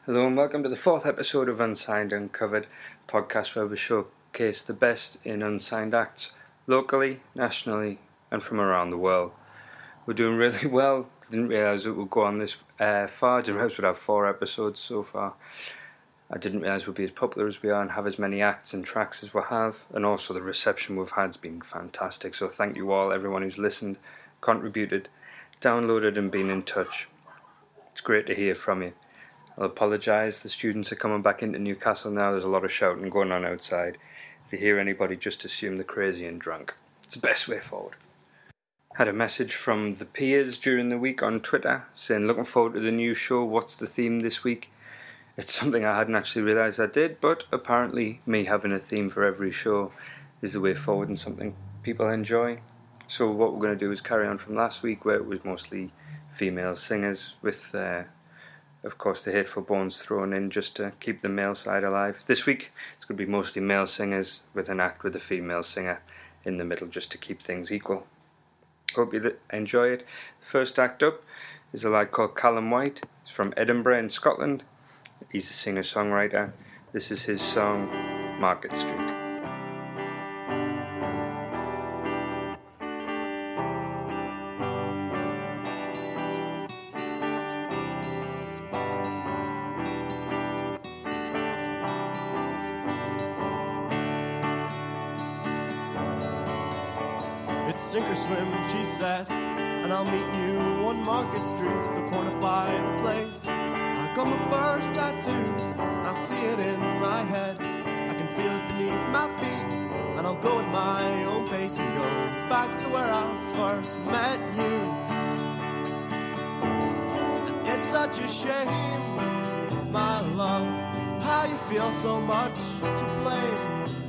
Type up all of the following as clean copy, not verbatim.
Hello and welcome to the fourth episode of Unsigned Uncovered, podcast where we showcase the best in unsigned acts, locally, nationally and from around the world. We're doing really well. Didn't realise it would go on this far. Didn't realise we'd have 4 episodes so far. I didn't realise we'd be as popular as we are and have as many acts and tracks as we have, and also the reception we've had has been fantastic. So thank you all, everyone who's listened, contributed, downloaded and been in touch. It's great to hear from you. I'll apologise, the students are coming back into Newcastle now. There's a lot of shouting going on outside. If you hear anybody, just assume they're crazy and drunk. It's the best way forward. Had a message from the peers during the week on Twitter saying looking forward to the new show, what's the theme this week? It's something I hadn't actually realised I did, but apparently me having a theme for every show is the way forward and something people enjoy. So what we're going to do is carry on from last week where it was mostly female singers with of course the Hateful Bones thrown in just to keep the male side alive. This week it's going to be mostly male singers with an act with a female singer in the middle just to keep things equal. Hope you enjoy it. The first act up is a lad called Callum White. He's from Edinburgh in Scotland. He's a singer-songwriter. This is his song Market Street. Sink or swim, she said, and I'll meet you on Market Street, the corner by the place. I got my first tattoo, I'll see it in my head. I can feel it beneath my feet, and I'll go at my own pace and go back to where I first met you. And it's such a shame, my love, how you feel so much to blame.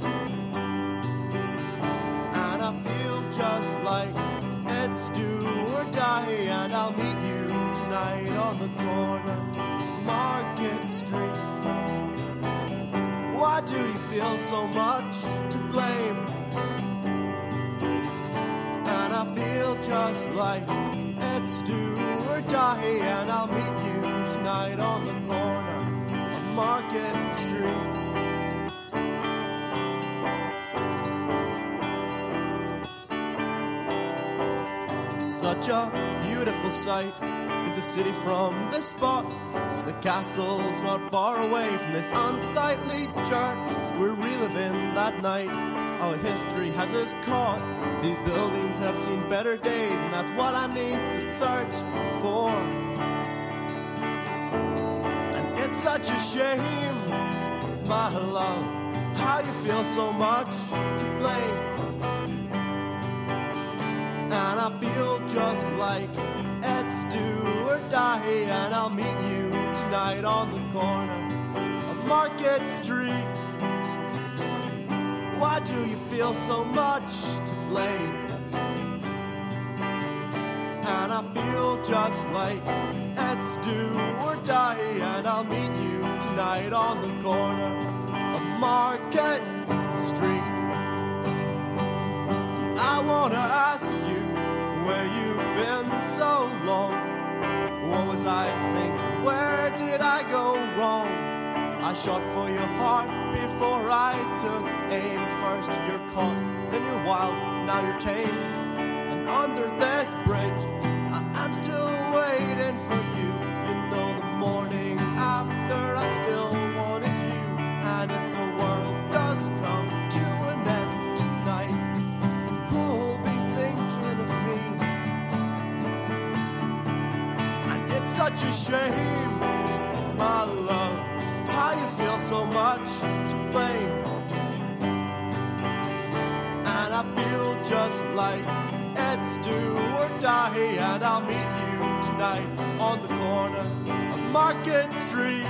Just like it's do or die, and I'll meet you tonight on the corner of Market Street. Why do you feel so much to blame? And I feel just like it's do or die, and I'll meet you tonight on the corner of Market Street. Such a beautiful sight is the city from this spot. The castle's not far away from this unsightly church. We're reliving that night. Our history has us caught. These buildings have seen better days, and that's what I need to search for. And it's such a shame, my love, how you feel so much to blame. And I feel just like it's do or die, and I'll meet you tonight on the corner of Market Street. Why do you feel so much to blame? And I feel just like it's do or die, and I'll meet you tonight on the corner of Market Street. I wanna ask you where you've been so long. What was I thinking? Where did I go wrong? I shot for your heart before I took aim. First you're caught, then you're wild, now you're tame. And under this bridge, I'm still waiting for you. You know the morning after I still wanted you. And if the world does come to an end tonight, who'll be thinking of me? And it's such a shame, my love, how you feel so much to blame. And I feel just like it's do or die, and I'll meet you tonight on the corner of Market Street.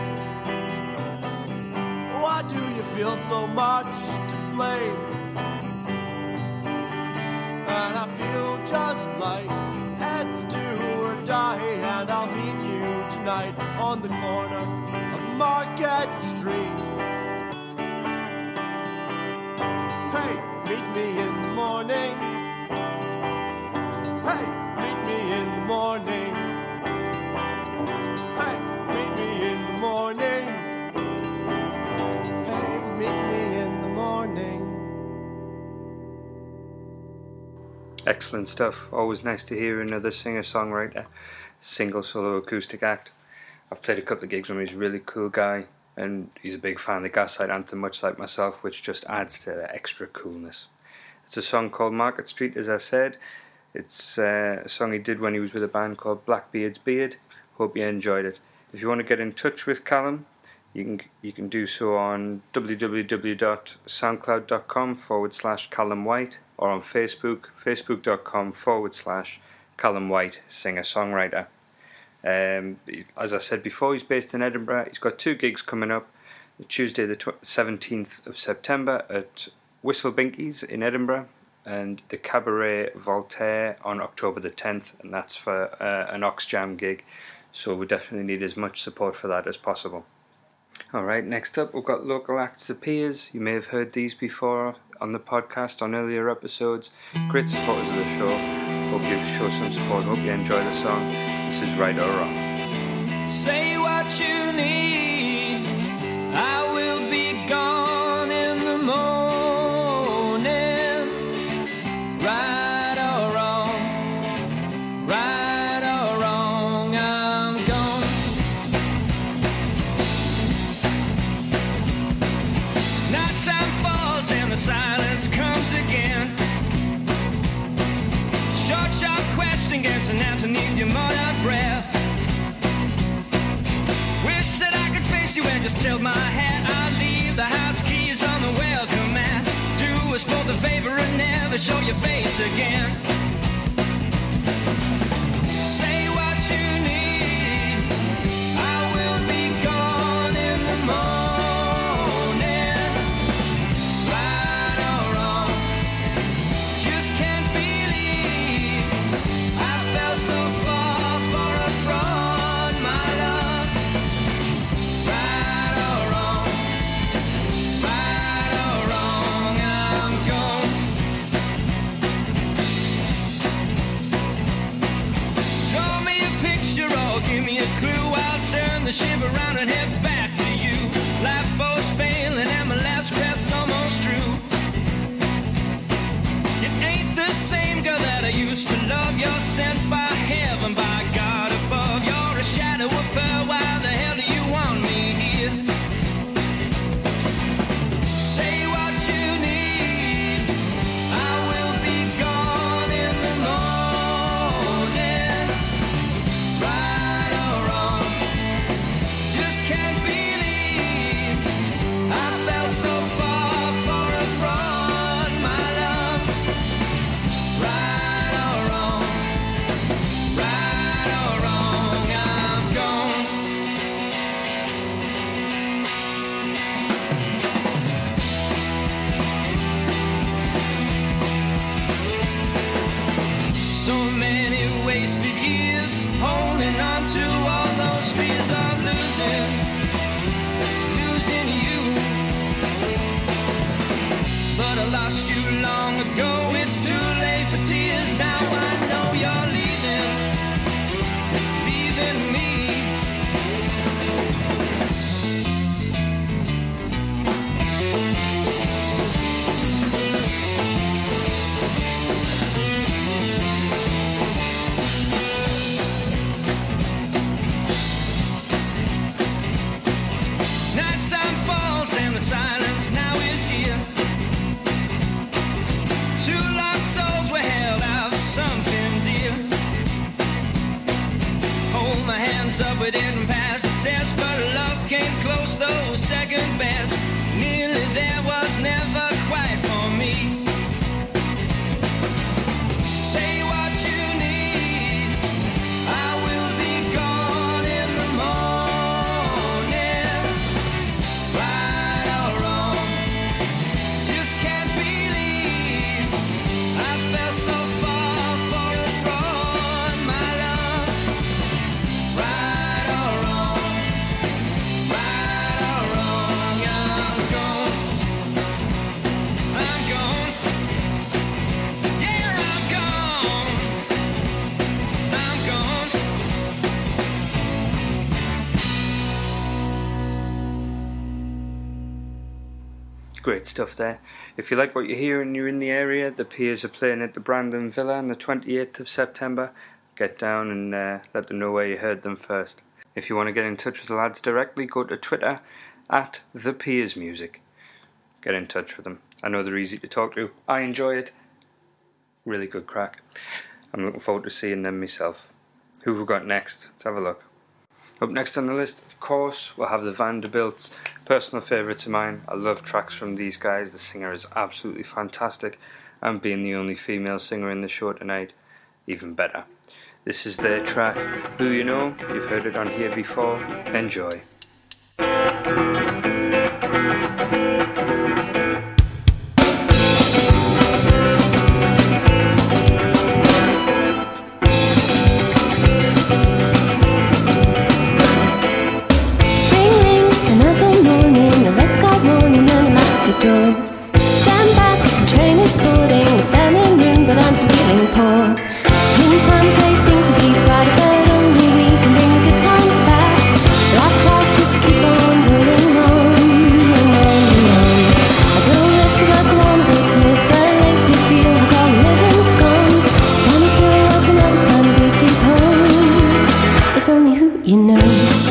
Why do you feel so much to blame? And I feel just like it's do or die, and I'll meet you tonight on the corner of Market Street. Hey, meet me in the morning. Hey, meet me in the morning. Hey, meet me in the morning. Excellent stuff. Always nice to hear another singer-songwriter, single solo acoustic act. I've played a couple of gigs with him. He's a really cool guy, and he's a big fan of the Gaslight Anthem, much like myself, which just adds to the extra coolness. It's a song called Market Street, as I said. It's a song he did when he was with a band called Blackbeard's Beard. Hope you enjoyed it. If you want to get in touch with Callum, you can do so on www.soundcloud.com/Callum White, or on Facebook, facebook.com/Callum White, singer-songwriter. As I said before, he's based in Edinburgh. He's got 2 gigs coming up. Tuesday the 17th of September at Whistle Binkies in Edinburgh, and the Cabaret Voltaire on October the 10th, and that's for an Oxjam gig, so we definitely need as much support for that as possible. Alright, next up we've got local acts The Peers. You may have heard these before on the podcast on earlier episodes. Great supporters of the show. Hope you show some support. Hope you enjoy the song. This is Right or Wrong. Say what you need, I will be gone in the morning. Right or wrong, right or wrong, I'm gone. Nighttime falls and the silence comes again. Short, sharp question gets an answer neath your muttered breath. Wish that I could face you and just tilt my hat. I'll leave the house keys on the welcome mat. Do us both a favor and never show your face again. Say what you need, I will be gone in the morning. Right or wrong, just can't believe I fell so far for a fraud, my love. Right or wrong, I'm gone. Draw me a picture or give me a clue. I'll turn the ship around and head back to you. Lifeboat's failing and my last breath's almost true. It ain't the same girl that I used to love. You're sent by heaven, by God above. You're a shadow of her. Why the hell do you want me here? Say what you need, I will be gone in the morning. Right or wrong, just can't believe I fell so far for a fraud, my love. Right or wrong, I'm gone. So many wasted years holding on to all those fears of losing you. But I lost you long ago. It's too late for tears. Now I know you're leaving me. Nighttime falls and the silence now is here. 2 lost souls were held out for something dear. Hold my hands up, we didn't pass the test, but love came close, though second best. Nearly there, was never quite for me. Say what you need, I will be gone in the morning. Right or wrong, just can't believe I fell so far for a fraud, my love. Right or wrong, I'm Great stuff there. If you like what you hear and you're in the area, the Piers are playing at the Brandon Villa on the 28th of September. Get down and let them know where you heard them first. If you want to get in touch with the lads directly, go to Twitter at The Piers Music. Get in touch with them. I know they're easy to talk to. I enjoy it. Really good crack. I'm looking forward to seeing them myself. Who have we got next? Let's have a look. Up next on the list, of course, we'll have the Vanderbilts. Personal favourites of mine. I love tracks from these guys. The singer is absolutely fantastic. And being the only female singer in the show tonight, even better. This is their track, Who You Know. You've heard it on here before. Enjoy. Door. Stand back, the train is boarding. We're standing room, but I'm still feeling poor. In times say things will be brighter, but only we can bring the good times back. Black clouds just keep on rolling on and on and on. I don't like to work, I wanna go to live, but lately feel like all living's gone. Standing still, watching others down the greasy pole. It's only who you know.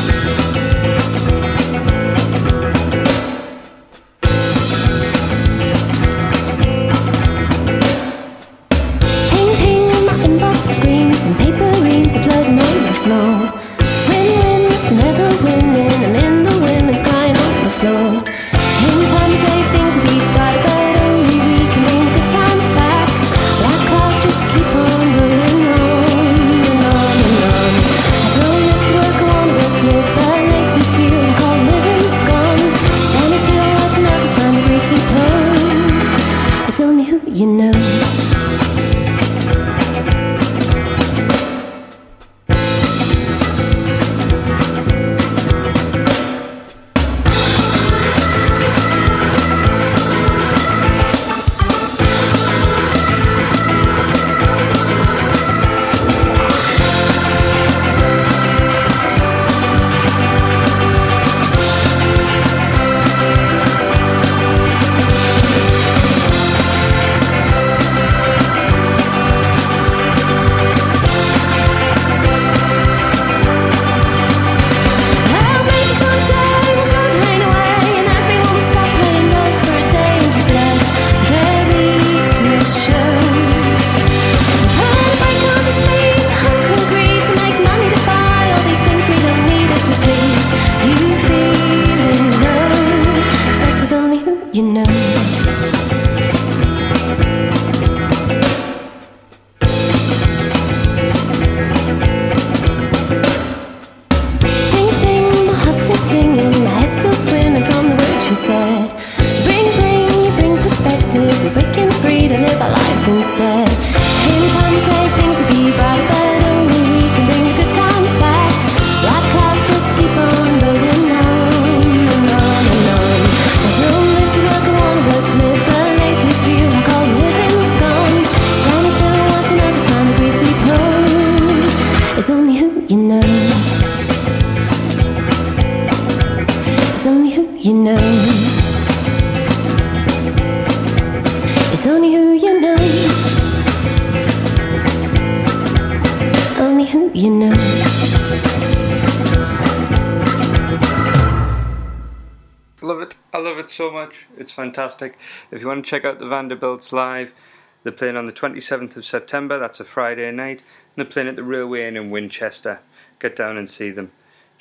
So much. It's fantastic. If you want to check out the Vanderbilts live, they're playing on the 27th of September. That's a Friday night. And they're playing at the Railway Inn in Winchester. Get down and see them.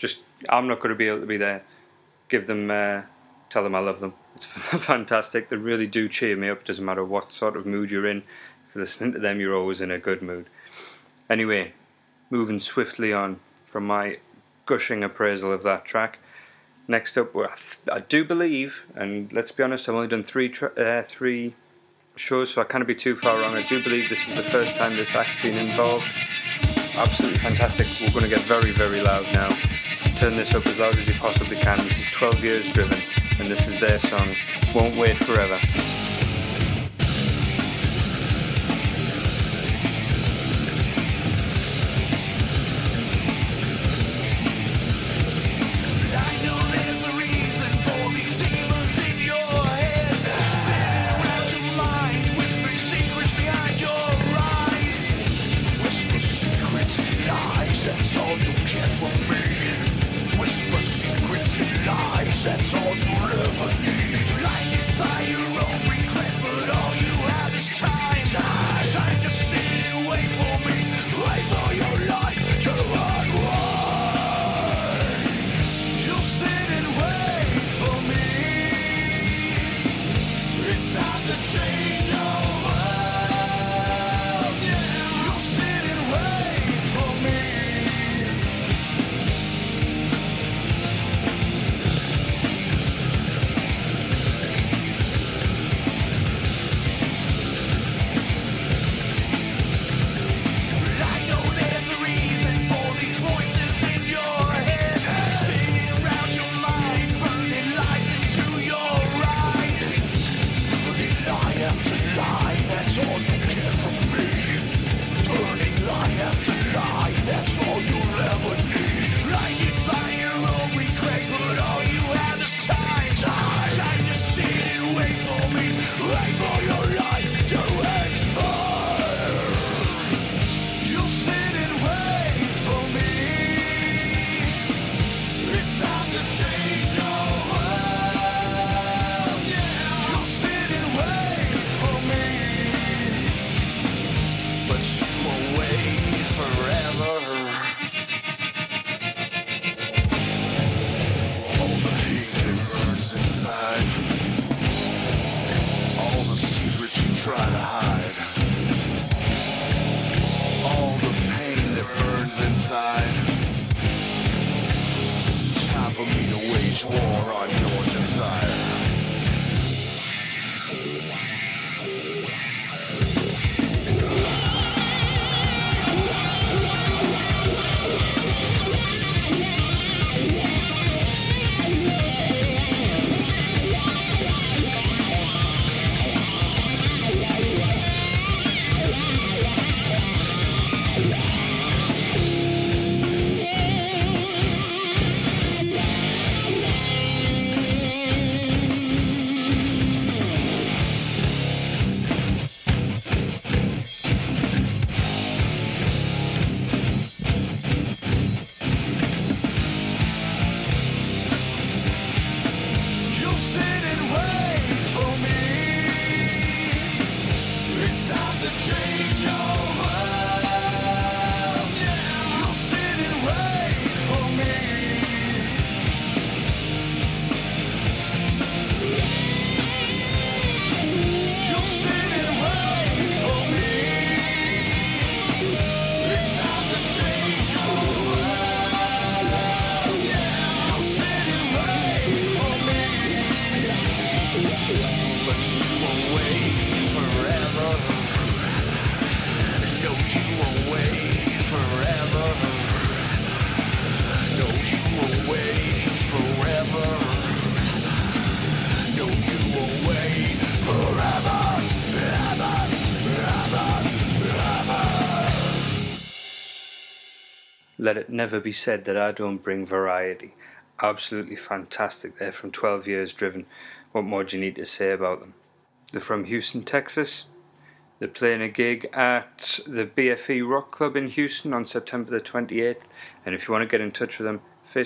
I'm not going to be able to be there. Give them, tell them I love them. It's fantastic. They really do cheer me up. It doesn't matter what sort of mood you're in. If you're listening to them, you're always in a good mood. Anyway, moving swiftly on from my gushing appraisal of that track. Next up, I do believe, and let's be honest, I've only done three shows, so I can't be too far wrong. I do believe this is the first time this act's been involved. Absolutely fantastic. We're going to get very, very loud now. Turn this up as loud as you possibly can. This is 12 Years Driven, and this is their song, Won't Wait Forever. I know there's a reason for these demons in your head. war on your desire. Let it never be said that I don't bring variety. Absolutely fantastic there from 12 Years Driven. What more do you need to say about them? They're from Houston, Texas. They're playing a gig at the BFE Rock Club in Houston on September the 28th. And if you want to get in touch with them,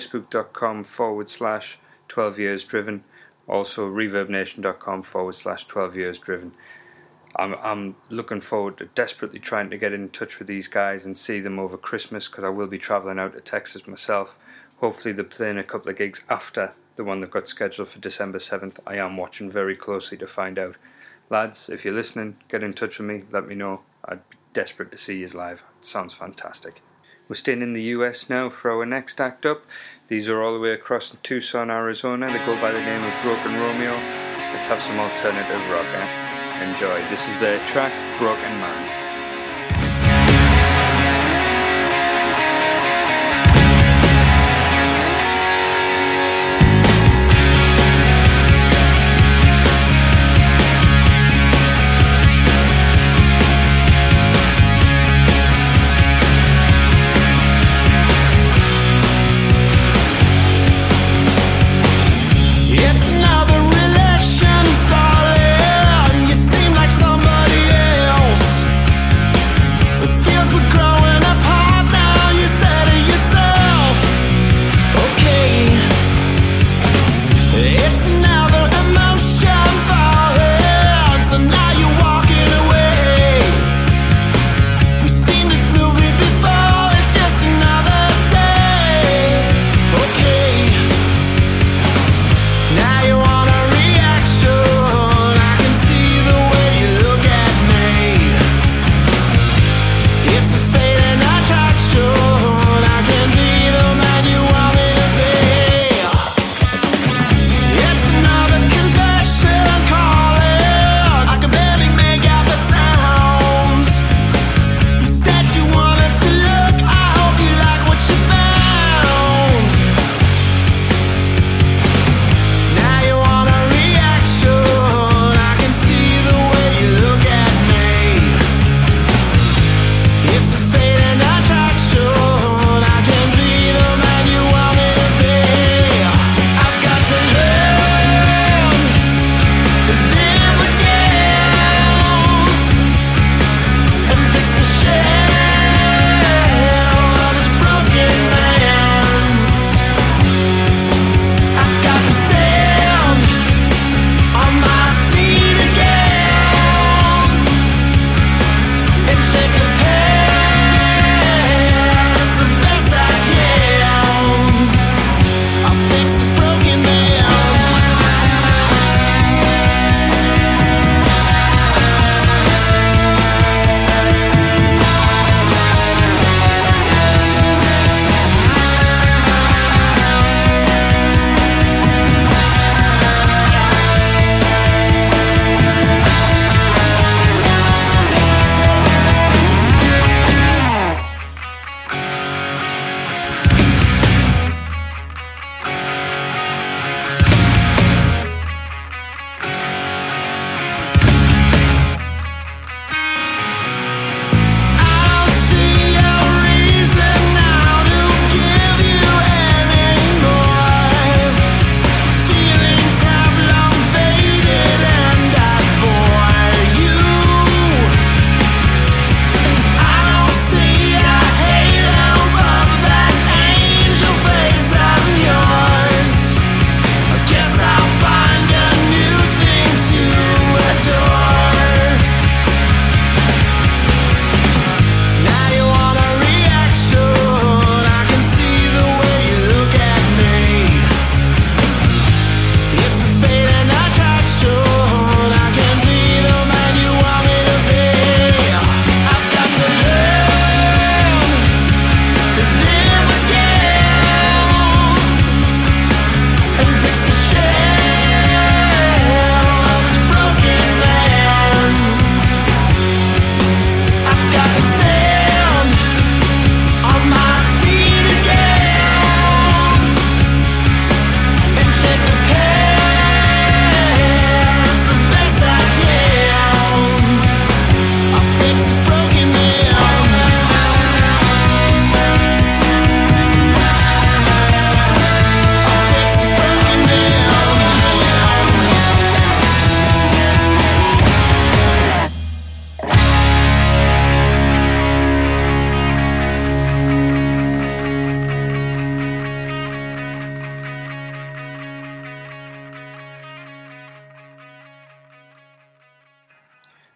facebook.com/12 Years Driven. Also reverbnation.com/12 Years Driven. I'm looking forward to desperately trying to get in touch with these guys and see them over Christmas, because I will be travelling out to Texas myself. Hopefully they're playing a couple of gigs after the one they've got scheduled for December 7th. I am watching very closely to find out. Lads, if you're listening, get in touch with me, let me know. I'd be desperate to see you live. It sounds fantastic. We're staying in the US now for our next act up. These are all the way across in Tucson, Arizona. They go by the name of Broken Romeo. Let's have some alternative rock, eh? Enjoy. This is their track, Broken Man. It's another relation, darling. You seem like somebody else.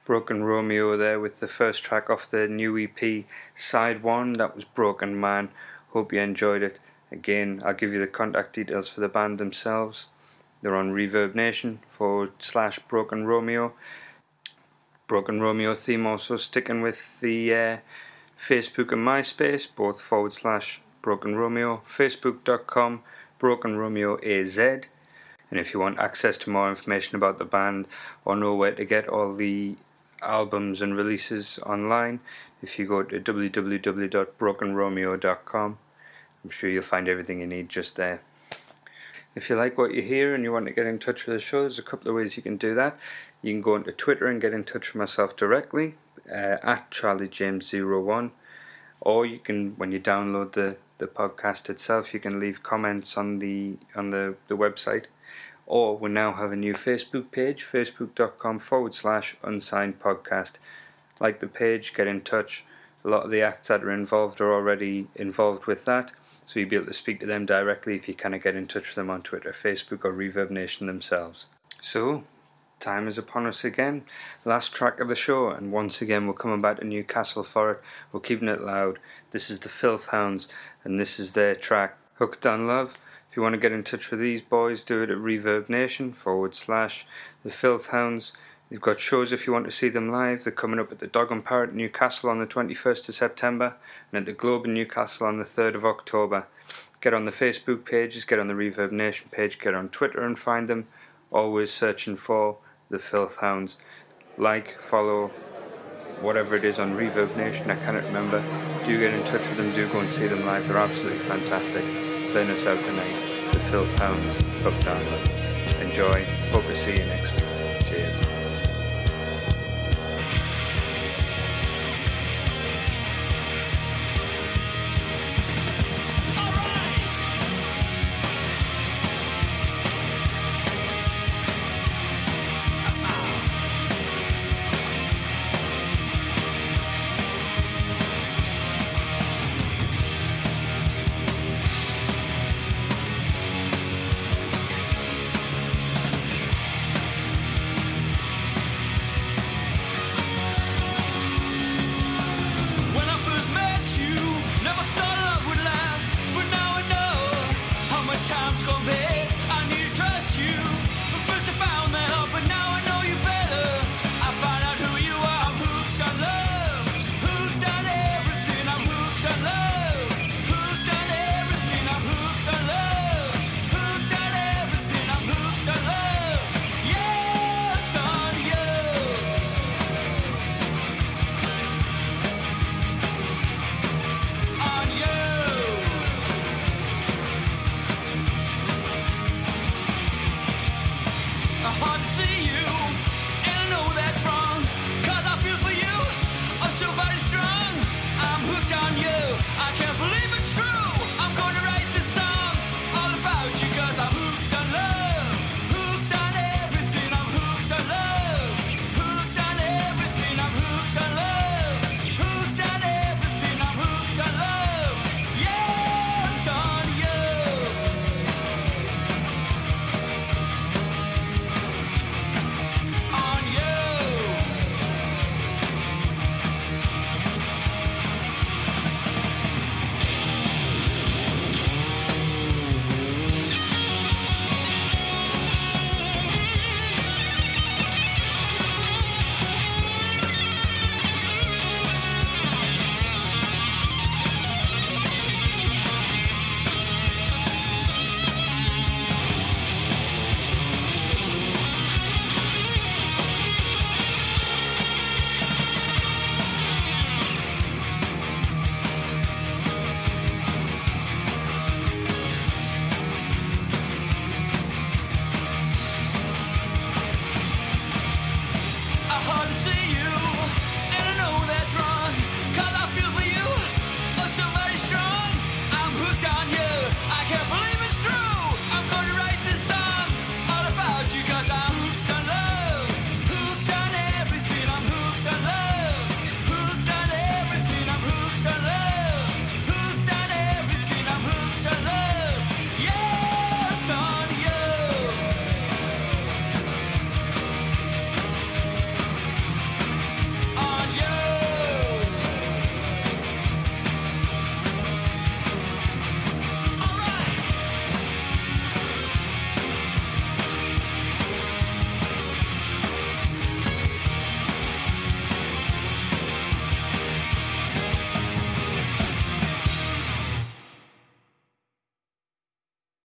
Broken Romeo there with the first track off the new EP, Side 1, that was Broken Man. Hope you enjoyed it. Again, I'll give you the contact details for the band themselves. They're on Reverb Nation / Broken Romeo. Broken Romeo theme also sticking with the Facebook and MySpace, both / Broken Romeo. Facebook.com Broken Romeo AZ. And if you want access to more information about the band or know where to get all the albums and releases online, if you go to www.brokenromeo.com, I'm sure you'll find everything you need just there. If you like what you hear and you want to get in touch with the show, there's a couple of ways you can do that. You can go into Twitter and get in touch with myself directly, at CharlieJames01, or you can, when you download the podcast itself, you can leave comments on the website. Or we now have a new Facebook page, facebook.com / unsigned podcast. Like the page, get in touch. A lot of the acts that are involved are already involved with that, so you'll be able to speak to them directly if you kind of get in touch with them on Twitter, Facebook or Reverb Nation themselves. So, time is upon us again. Last track of the show, and once again we're coming back to Newcastle for it. We're keeping it loud. This is the Filth Hounds, and this is their track, Hooked on Love. If you want to get in touch with these boys, do it at Reverb Nation / the Filth Hounds. They've got shows if you want to see them live. They're coming up at the Dog and Parrot in Newcastle on the 21st of September and at the Globe in Newcastle on the 3rd of October. Get on the Facebook pages, get on the Reverb Nation page, get on Twitter and find them. Always searching for the Filth Hounds. Like, follow, whatever it is on Reverb Nation, I cannot remember. Do get in touch with them, do go and see them live. They're absolutely fantastic. Playing us out tonight. The Filth Hounds, Hooked on Love. Enjoy. Hope to see you next week. Cheers. Hard to see you.